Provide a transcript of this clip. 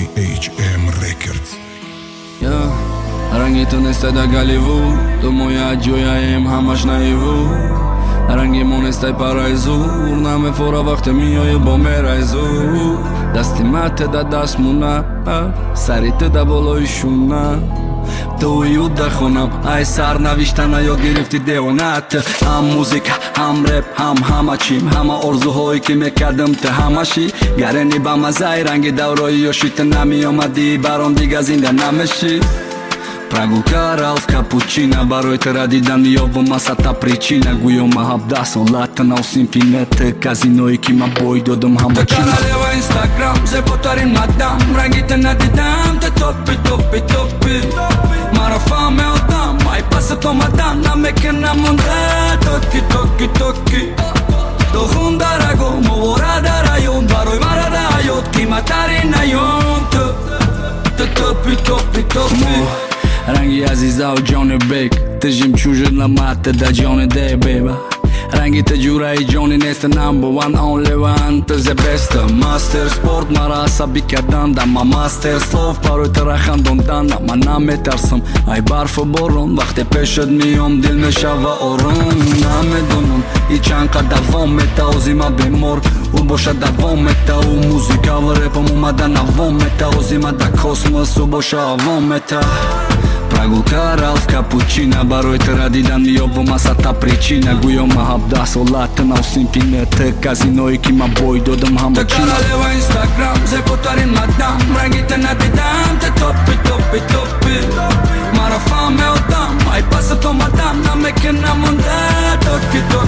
AHM Records. رنگی تونسته در گلیوو تو مویا جویایم همش نایوو رنگی مونسته پرای زور نمه فورا وقت میای با میرای زور دستی مت دا دست مونه سریت دا بالای شونه تویود در خونم ای سر نوشتن یا گرفتی دیوانت هم موزیک هم رپ همه چیم همه ارزوهایی که میکردم ته همشی گرنی با مزای رنگی دورایی یا شیت نمی آمدی برام دیگه زنده نمیشی Прогулка Ралф Капучино Барой ты радидан ёбам асата причина Гуё маҳабда солата на усимфинет Казино и кимабой додам ҳамбачина Налева инстаграм зеботарин мадам Рангите надидам те топи топи топи Марафа меодам ай пасат омадам Намекена монда токи токи токи Дохун дараго мовора дар аён Барой мара да аёт қиматарин аён Топи топи топи رنگی عزیزا و جان بیک تجیم چوجر نمات دا جان دی بیبا رنگی تجورای جانی نیست نمبر وان اونلی وان تزه بیست ماستر سپورت مرا عصبی کردن دا ما ماستر سلوف پروی ترا خندوندن من نمیترسم ای برف بارون وقتی پیشت میام دل میشوه آروم نمیدونم ای چند قد دوام میتا اوزیما بیمار او باشه دوام میتا او موزیکا و رپم اومده نوام میتا اوزیما دا کосмос او باشه آوام میتا Прогулка Ралф Капучино Барой ты радидан ёбам асата причина Гуё маҳабда солата на усимфинет Казино и кимабой додам ҳамбачина Налева инстаграм зеботарин мадам Рангите надидам те топи топи топи Марафа меодам ай пасат омадам Намекена монда токи токи